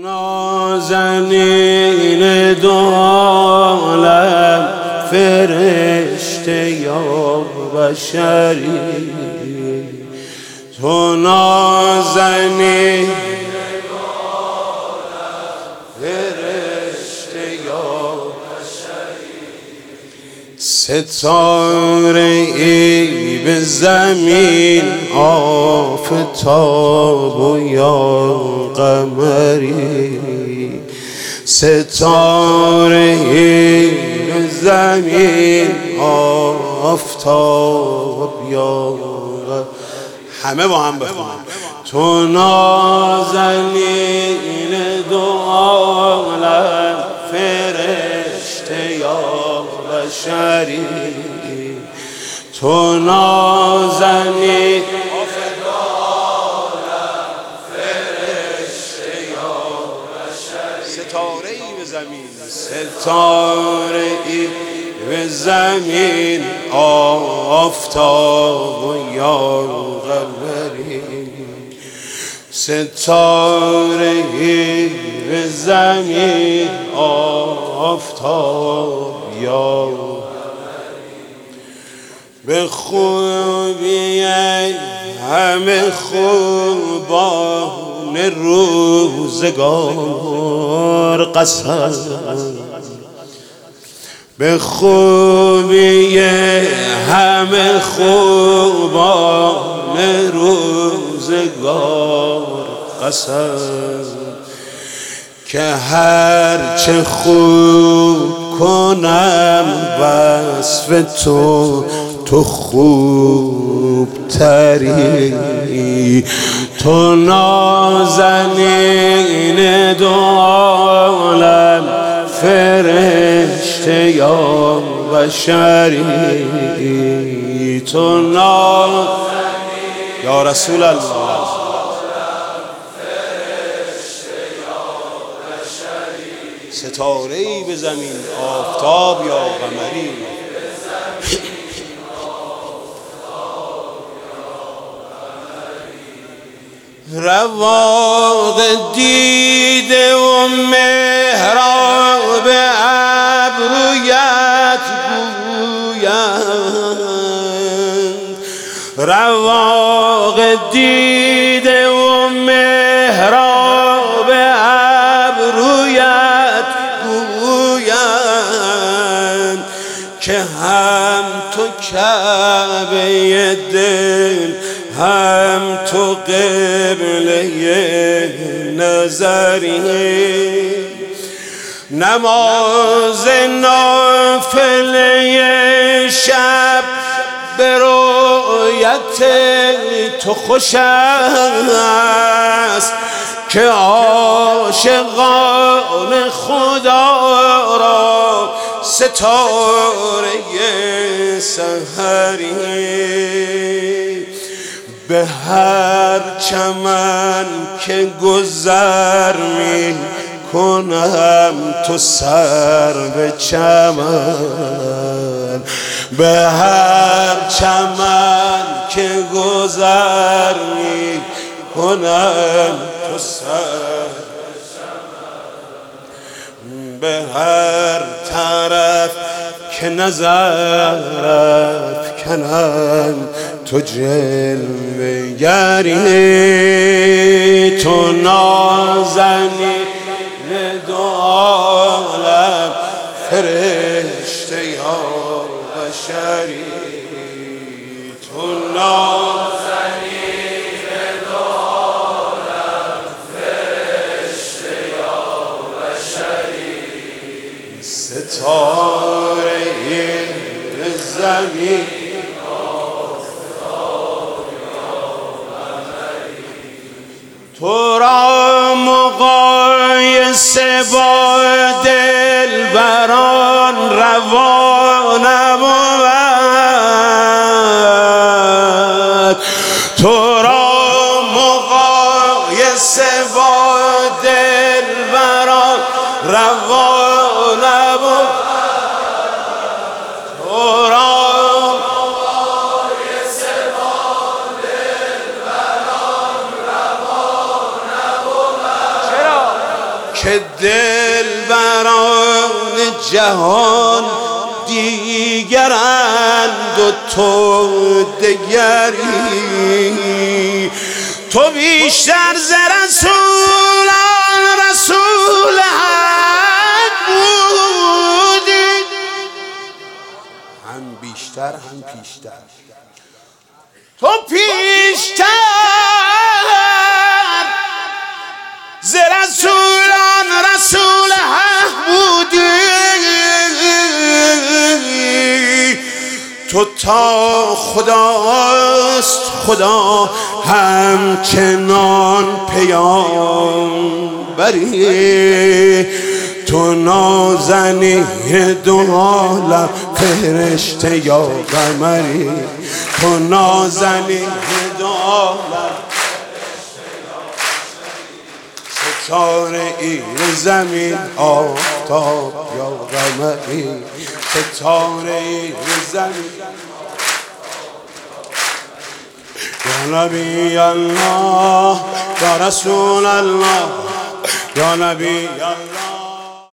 نازنین دو عالم فرشته یا بشری، تو نازنین دو عالم فرشته یا بشری، ستاره ای به زمین آفتاب و یا قمری، ستاره ای به زمین آفتاب یا قمری. همه با هم بخونم. تو نازنین دو عالم فرشته یا بشری، تو نازنین ستاره‌ای به زمین، ستاره‌ای به زمین آفتاب و یا قمری، ستاره‌ای به زمین آفتاب یا به خوبی همه خوبان روزگار قسم، به خوبی همه خوبان روزگار قسم، که هرچه خوب کنم وصف تو خوب تری، تو نازنین دو عالم فرشته یا بشری، تو نازنین یا رسول الله ستاره‌ای به زمین آفتاب یا قمری، رواق دیده و محراب ابرویت گویند، رواق دیده و محراب ابرویت گویند، که هم تو کعبه دل هم تو قبله نظری، نماز نافله شب به رؤیت تو خوش است، که عاشقان خدا را ستاره سحری، به هر چمن که گذر می کنم تو سر به چمن، به هر چمن که گذر می کنم تو سر به چمن، به هر طرف که نظر افکنم تو جلوه گری، تو نازنین دو عالم فرشته یا بشری، تو نازنین دو عالم فرشته یا بشری، ستاره زمین تو را مقایسه با دلبران روا نبود، تو را مقایسه با دلبران روا نبود، تو را مقایسه با دلبران روا نبود، چرا؟ که دل بران جهان دیگرند و تو دگری. تو بیشتر ز رسولان رسول حق بودی، هم بیشتر هم پیشتر. تو پیشتر ز رسولان رسول حق بودی، تو تا خداست خدا همچنان پیامبری. تو نازنین دو عالم فرشته یا قمری، تو نازنین دو عالم ستاره ای زمین آفتاب یا قمری، ستاره ای زمین. یا نبی الله یا رسول الله یا نبی الله